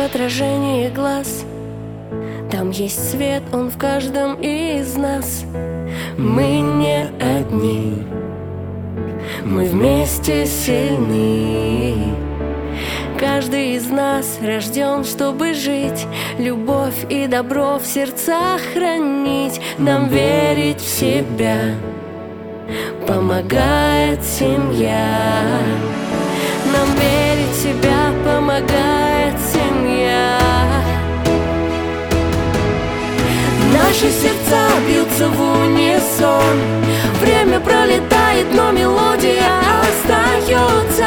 отражении глаз. Там есть свет, он в каждом из нас. Мы не одни, мы вместе сильны. Каждый из нас рожден, чтобы жить, любовь и добро в сердцах хранить. Нам верить в себя помогает семья. Нам верить в себя помогает семья. Наши сердца бьются в унисон. Время пролетает, но мелодия остается.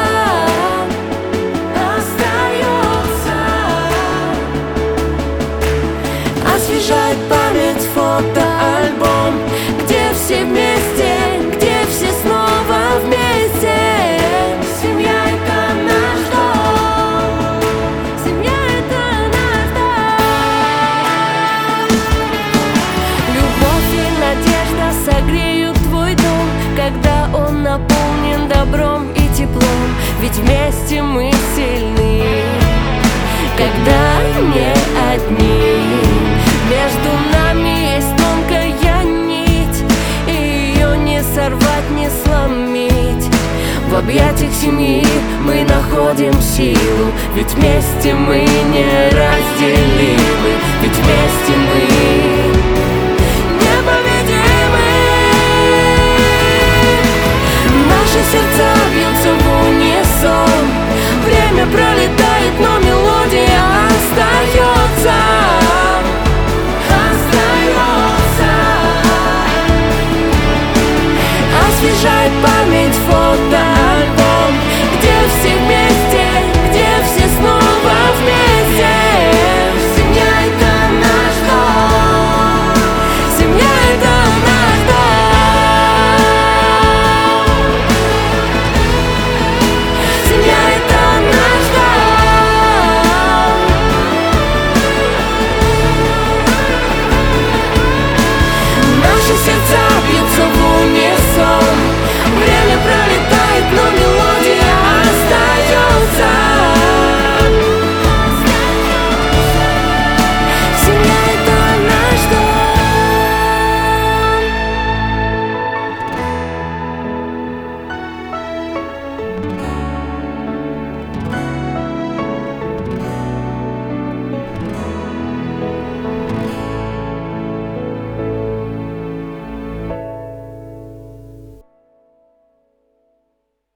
Освежает память фотоальбом, где все вместе, где все снова вместе. Семья — это наш дом. Семья — это наш дом. Любовь и надежда согреют твой дом, когда он наполнен добром и теплом. Ведь вместе мы сильны, когда не одни. Между нами есть тонкая нить, и ее не сорвать, не сломить. В объятиях семьи мы находим силу, ведь вместе мы не разделимы.